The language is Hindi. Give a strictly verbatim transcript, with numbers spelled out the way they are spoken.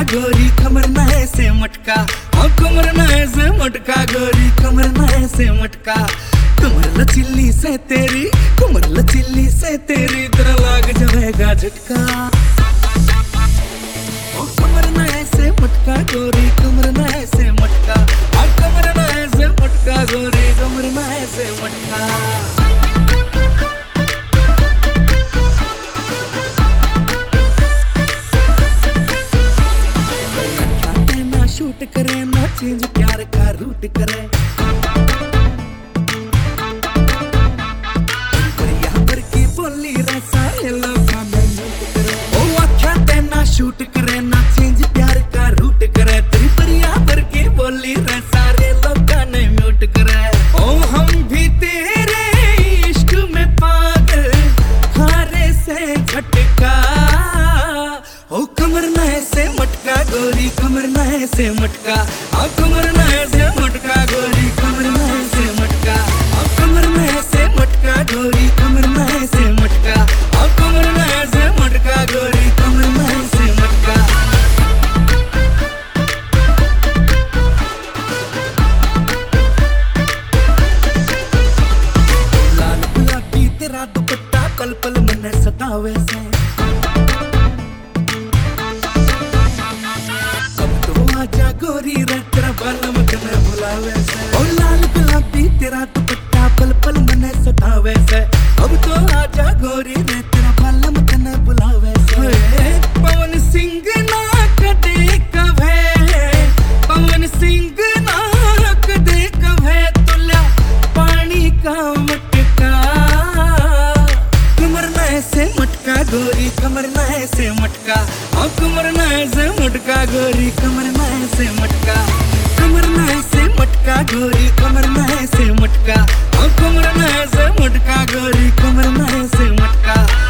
गोरी कमर में से मटका, हाँ कमर में से मटका गोरी कमर में से मटका। कमर लचीली से तेरी, कमर लचीली से तेरी तेरा लाग जाएगा झटका। ओ कमर में से मटका गोरी कमर में से मटका, हाँ कमर में से मटका गोरी कमर में से मटका। शूट करे ना चेंज प्यार का रूट करे, यहाँ पर की बोली रे सारे लोग ओ आख्या तेना शूट करे ना चेंज प्यार का रूट करे। तेरी पर यहाँ पर की बोली रे सारे लोग ने म्यूट करे। ओ हम भी तेरे इश्क में पागल हारे से झटका। ओ कमर में से मटका गोरी कमर में से मटका, आ कमर में से मटका गोरी कमर में से मटका, आ कमर में से मटका गोरी कमर में से मटका, आ कमर में से मटका गोरी कमर में से मटका। लाल गुलाबी तेरा दुपट्टा पल पल मन सतावे से, आजा गोरी रे तेरा बालम कने बुलावे से। ओ लाल गुलाबी तेरा दुपट्टा पल पल मने सतावे से। अब तो आजा गोरी रे तेरा बालम कने बुलावे से। पवन सिंह ना कदे कभे, पवन सिंह ना कदे कभे तुला पानी का मटका। कमर में से मटका गोरी कमर में से मटका, हाँ कमर में से मटका गोरी कमर में से मटका, कमर में से मटका गोरी कमर में से मटका, हाँ कमर में से मटका गोरी कमर में से मटका।